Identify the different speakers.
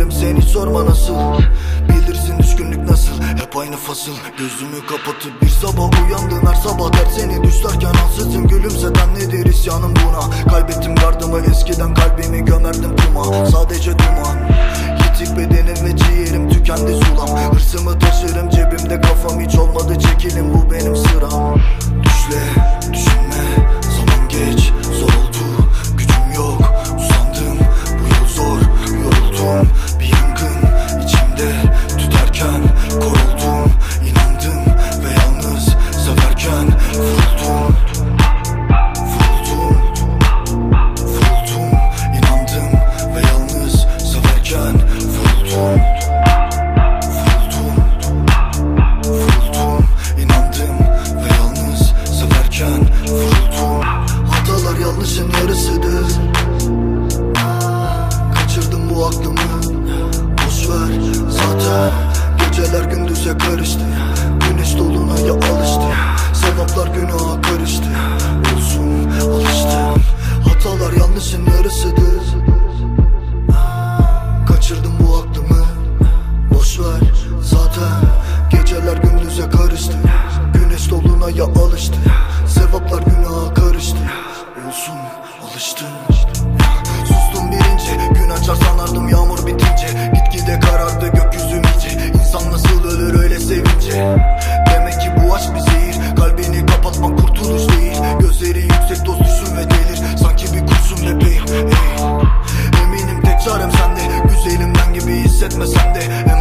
Speaker 1: değilim, sen hiç sorma nasıl. Bilirsin düşkünlük nasıl, hep aynı fasıl. Gözümü kapatıp bir sabah uyandın, her sabah dert seni düşlerken ansızın gülümseden nedir isyanım buna. Kaybettim gardımı, eskiden kalbimi gömerdim kuma. Sadece duman, yitik bedenim ve ciğerim tükendi sulam. Hırsımı taşırım cebimde, kafam hiç olmadı çekilim, bu benim sıram. Düşle, düşünme, zaman geç, zor oldu, gücüm yok, usandım, bu yol zor, yoruldum. Bir yangın içimde tüterken koruldum, inandım ve yalnız severken vuruldum. Vuruldum, inandım ve yalnız severken vuruldum. Vuruldum, inandım ve yalnız severken vuruldum. Hatalar yanlışın yarısıdır. Kaçırdım bu aklımı, boşver zaten. Geceler gündüze karıştı, güneş dolunaya alıştı. Sevaplar günaha karıştı, olsun alıştım. Hatalar yanlışın yarısıdır. Kaçırdım bu aklımı, boşver zaten. Geceler gündüze karıştı, güneş dolunaya alıştı. Sevaplar günaha karıştı, olsun alıştım. Sustum birinci, gün açar sanardım yağmur bitince. Gitgide karardı gökyüzüm iyice, İnsan nasıl ölür öyle sevince. Demek ki bu aşk bir zehir, kalbini kapatmak kurtuluş değil. Gözleri yüksek doz düşün ve delir, sanki bir kurşun bebeğim. Eminim tek çarem sende, güzelim ben gibi hissetmesen de.